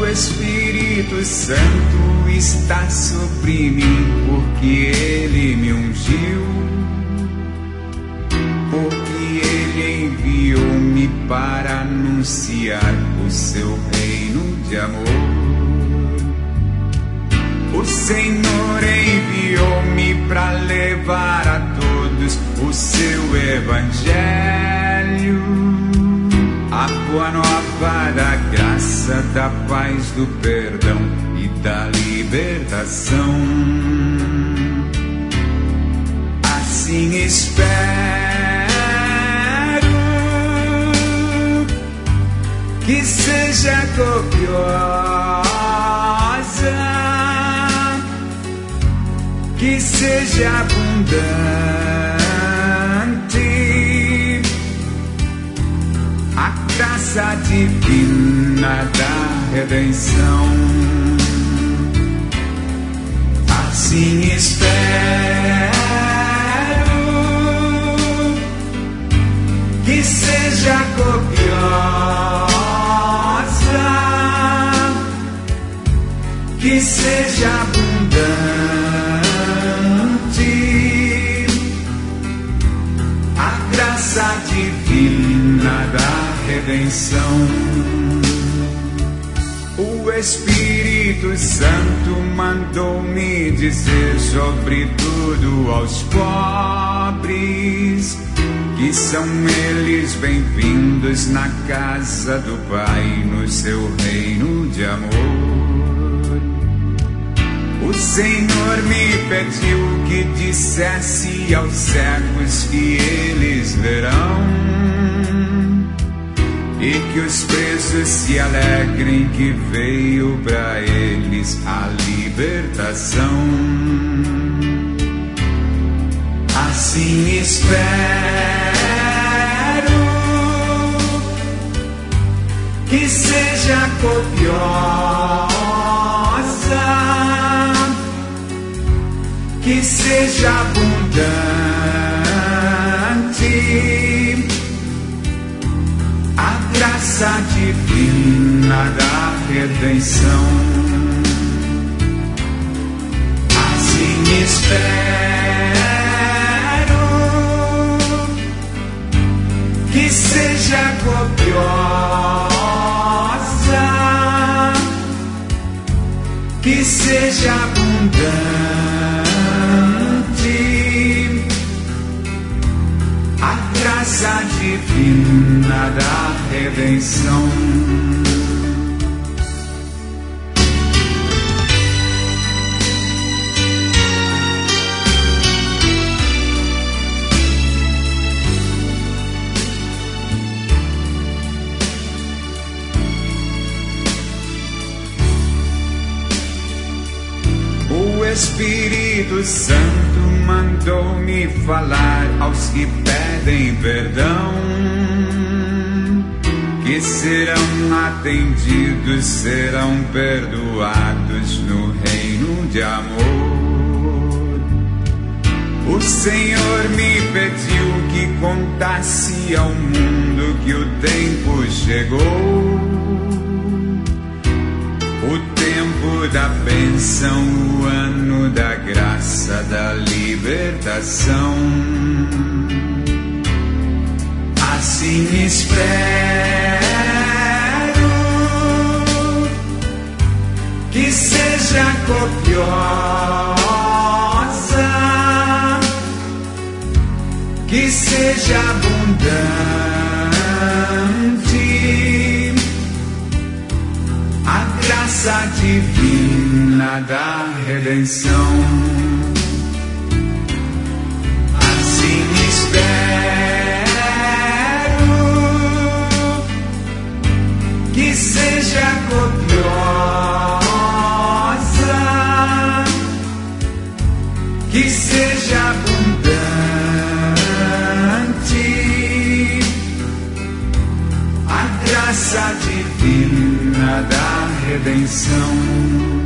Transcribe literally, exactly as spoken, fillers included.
Espírito Santo está sobre mim, porque Ele me ungiu, porque Ele enviou-me para anunciar o seu reino de amor. O Senhor enviou-me para levar a todos o seu evangelho, a boa nova da graça, da paz, do perdão e da libertação. Assim espero que seja copiosa, que seja abundante a graça divina da redenção. Assim espero que seja copiosa, que seja abundante a graça divina da redenção. O Espírito Santo mandou-me dizer sobretudo aos pobres que são eles bem-vindos na casa do Pai, no seu reino de amor. O Senhor me pediu que dissesse aos cegos que eles verão, e que os presos se alegrem que veio para eles a libertação. Assim espero que seja copiosa, que seja abundante a graça divina da redenção. Assim espero que seja copiosa, que seja abundante a graça divina da redenção. O Espírito Santo mandou-me falar aos que pedem perdão, que serão atendidos, serão perdoados no reino de amor. O Senhor me pediu que contasse ao mundo que o tempo chegou, o tempo da bênção, o ano da graça, da libertação. Assim espero que seja copiosa, que seja abundante a graça divina da redenção. Assim espero que seja copiosa, que seja abundante a graça divina da redenção.